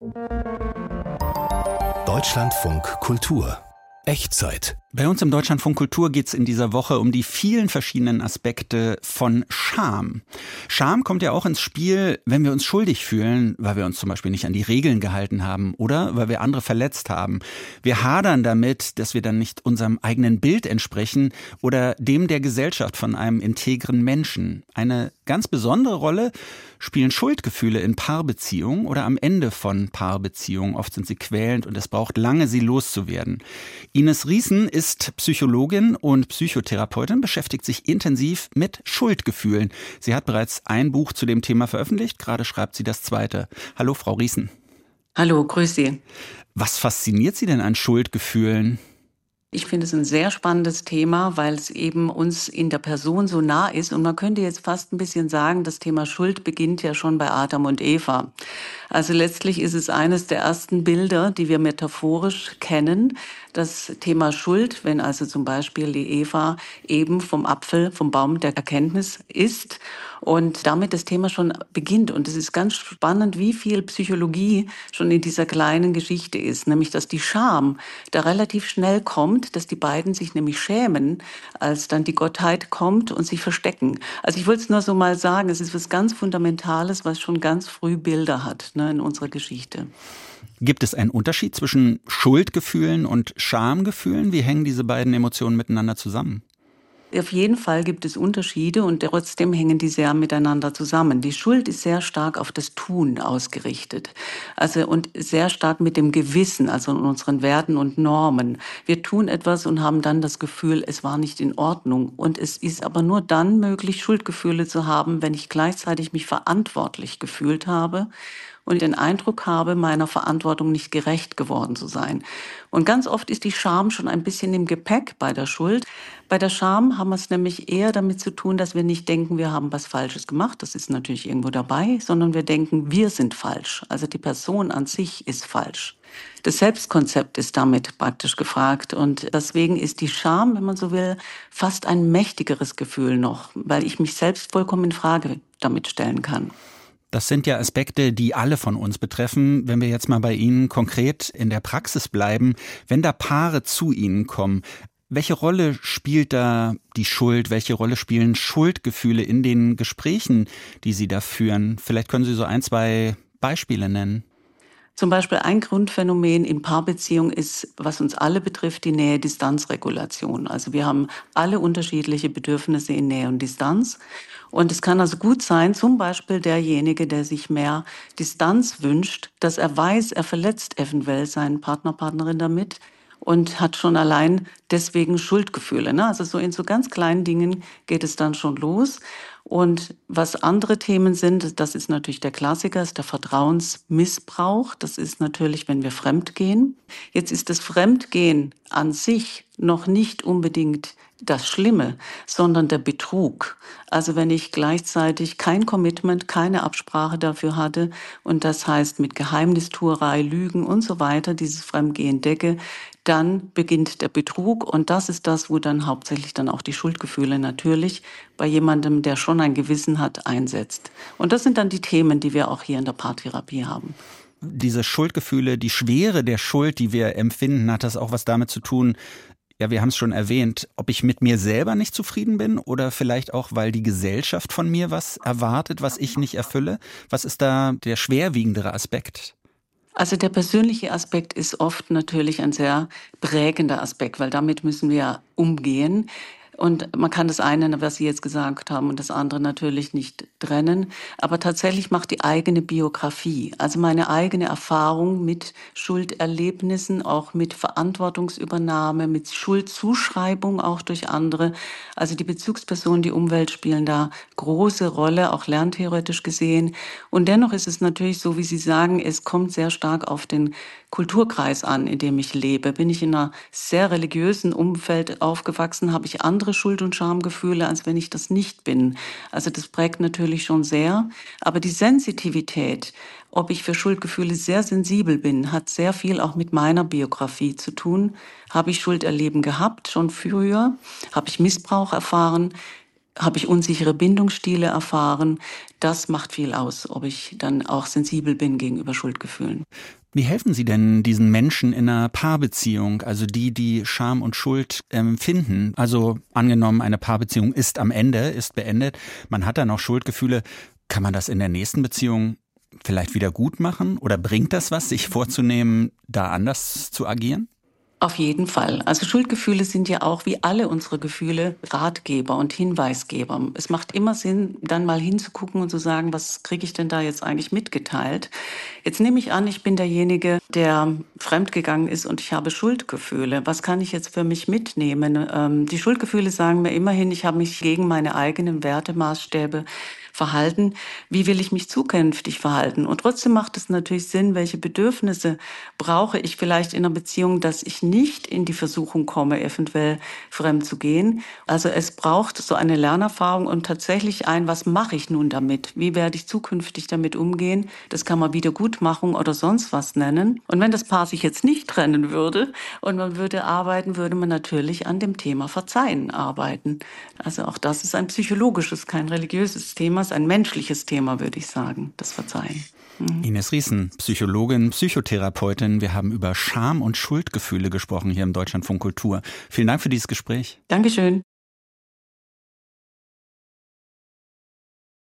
Deutschlandfunk Kultur. Echtzeit. Bei uns im Deutschlandfunk Kultur geht es in dieser Woche um die vielen verschiedenen Aspekte von Scham. Scham kommt ja auch ins Spiel, wenn wir uns schuldig fühlen, weil wir uns zum Beispiel nicht an die Regeln gehalten haben oder weil wir andere verletzt haben. Wir hadern damit, dass wir dann nicht unserem eigenen Bild entsprechen oder dem der Gesellschaft von einem integren Menschen. Eine ganz besondere Rolle spielen Schuldgefühle in Paarbeziehungen oder am Ende von Paarbeziehungen. Oft sind sie quälend und es braucht lange, sie loszuwerden. Ines Riesen ist Psychologin und Psychotherapeutin, beschäftigt sich intensiv mit Schuldgefühlen. Sie hat bereits ein Buch zu dem Thema veröffentlicht, gerade schreibt sie das zweite. Hallo, Frau Riesen. Hallo, grüß Sie. Was fasziniert Sie denn an Schuldgefühlen? Ich finde es ein sehr spannendes Thema, weil es eben uns in der Person so nah ist. Und man könnte jetzt fast ein bisschen sagen, das Thema Schuld beginnt ja schon bei Adam und Eva. Also letztlich ist es eines der ersten Bilder, die wir metaphorisch kennen. Das Thema Schuld, wenn also zum Beispiel die Eva eben vom Apfel, vom Baum der Erkenntnis isst und damit das Thema schon beginnt. Und es ist ganz spannend, wie viel Psychologie schon in dieser kleinen Geschichte ist. Nämlich, dass die Scham da relativ schnell kommt, dass die beiden sich nämlich schämen, als dann die Gottheit kommt und sich verstecken. Also ich wollte es nur so mal sagen, es ist was ganz Fundamentales, was schon ganz früh Bilder hat, ne, in unserer Geschichte. Gibt es einen Unterschied zwischen Schuldgefühlen und Schamgefühlen? Wie hängen diese beiden Emotionen miteinander zusammen? Auf jeden Fall gibt es Unterschiede und trotzdem hängen die sehr miteinander zusammen. Die Schuld ist sehr stark auf das Tun ausgerichtet. Also und sehr stark mit dem Gewissen, also in unseren Werten und Normen. Wir tun etwas und haben dann das Gefühl, es war nicht in Ordnung. Und es ist aber nur dann möglich, Schuldgefühle zu haben, wenn ich gleichzeitig mich verantwortlich gefühlt habe und den Eindruck habe, meiner Verantwortung nicht gerecht geworden zu sein. Und ganz oft ist die Scham schon ein bisschen im Gepäck bei der Schuld. Bei der Scham haben wir es nämlich eher damit zu tun, dass wir nicht denken, wir haben was Falsches gemacht, das ist natürlich irgendwo dabei, sondern wir denken, wir sind falsch. Also die Person an sich ist falsch. Das Selbstkonzept ist damit praktisch gefragt und deswegen ist die Scham, wenn man so will, fast ein mächtigeres Gefühl noch, weil ich mich selbst vollkommen in Frage damit stellen kann. Das sind ja Aspekte, die alle von uns betreffen. Wenn wir jetzt mal bei Ihnen konkret in der Praxis bleiben, wenn da Paare zu Ihnen kommen, welche Rolle spielt da die Schuld? Welche Rolle spielen Schuldgefühle in den Gesprächen, die Sie da führen? Vielleicht können Sie so ein, zwei Beispiele nennen. Zum Beispiel ein Grundphänomen in Paarbeziehungen ist, was uns alle betrifft, die Nähe-Distanz-Regulation. Also wir haben alle unterschiedliche Bedürfnisse in Nähe und Distanz. Und es kann also gut sein, zum Beispiel derjenige, der sich mehr Distanz wünscht, dass er weiß, er verletzt eventuell seinen Partner, Partnerin damit und hat schon allein deswegen Schuldgefühle. Ne? Also so in so ganz kleinen Dingen geht es dann schon los. Und was andere Themen sind, das ist natürlich der Klassiker, ist der Vertrauensmissbrauch. Das ist natürlich, wenn wir fremdgehen. Jetzt ist das Fremdgehen an sich noch nicht unbedingt das Schlimme, sondern der Betrug. Also wenn ich gleichzeitig kein Commitment, keine Absprache dafür hatte und das heißt mit Geheimnistuerei, Lügen und so weiter, dieses Fremdgehen decke, dann beginnt der Betrug und das ist das, wo dann hauptsächlich dann auch die Schuldgefühle natürlich bei jemandem, der schon ein Gewissen hat, einsetzt. Und das sind dann die Themen, die wir auch hier in der Paartherapie haben. Diese Schuldgefühle, die Schwere der Schuld, die wir empfinden, hat das auch was damit zu tun, ja, wir haben es schon erwähnt, ob ich mit mir selber nicht zufrieden bin oder vielleicht auch, weil die Gesellschaft von mir was erwartet, was ich nicht erfülle? Was ist da der schwerwiegendere Aspekt? Also der persönliche Aspekt ist oft natürlich ein sehr prägender Aspekt, weil damit müssen wir umgehen. Und man kann das eine, was Sie jetzt gesagt haben, und das andere natürlich nicht trennen. Aber tatsächlich macht die eigene Biografie, also meine eigene Erfahrung mit Schulderlebnissen, auch mit Verantwortungsübernahme, mit Schuldzuschreibung auch durch andere. Also die Bezugspersonen, die Umwelt spielen da große Rolle, auch lerntheoretisch gesehen. Und dennoch ist es natürlich so, wie Sie sagen, es kommt sehr stark auf den Kulturkreis an, in dem ich lebe. Bin ich in einer sehr religiösen Umfeld aufgewachsen, habe ich andere Schuld- und Schamgefühle, als wenn ich das nicht bin. Also das prägt natürlich schon sehr. Aber die Sensitivität, ob ich für Schuldgefühle sehr sensibel bin, hat sehr viel auch mit meiner Biografie zu tun. Habe ich Schulderleben gehabt, schon früher? Habe ich Missbrauch erfahren? Habe ich unsichere Bindungsstile erfahren? Das macht viel aus, ob ich dann auch sensibel bin gegenüber Schuldgefühlen. Wie helfen Sie denn diesen Menschen in einer Paarbeziehung, also die Scham und Schuld empfinden? Also angenommen, eine Paarbeziehung ist am Ende, ist beendet, man hat da noch Schuldgefühle. Kann man das in der nächsten Beziehung vielleicht wieder gut machen? Oder bringt das was, sich vorzunehmen, da anders zu agieren? Auf jeden Fall. Also Schuldgefühle sind ja auch wie alle unsere Gefühle Ratgeber und Hinweisgeber. Es macht immer Sinn, dann mal hinzugucken und zu sagen, was kriege ich denn da jetzt eigentlich mitgeteilt? Jetzt nehme ich an, ich bin derjenige, der fremdgegangen ist und ich habe Schuldgefühle. Was kann ich jetzt für mich mitnehmen? Die Schuldgefühle sagen mir immerhin, ich habe mich gegen meine eigenen Wertemaßstäbe verhalten. Wie will ich mich zukünftig verhalten? Und trotzdem macht es natürlich Sinn, welche Bedürfnisse brauche ich vielleicht in einer Beziehung, dass ich nicht in die Versuchung komme, eventuell fremd zu gehen. Also es braucht so eine Lernerfahrung und tatsächlich was mache ich nun damit? Wie werde ich zukünftig damit umgehen? Das kann man Wiedergutmachung oder sonst was nennen. Und wenn das Paar sich jetzt nicht trennen würde und man würde arbeiten, würde man natürlich an dem Thema Verzeihen arbeiten. Also auch das ist ein psychologisches, kein religiöses Thema, ist ein menschliches Thema, würde ich sagen, das Verzeihen. Ines Riesen, Psychologin, Psychotherapeutin. Wir haben über Scham und Schuldgefühle gesprochen hier im Deutschlandfunk Kultur. Vielen Dank für dieses Gespräch. Dankeschön.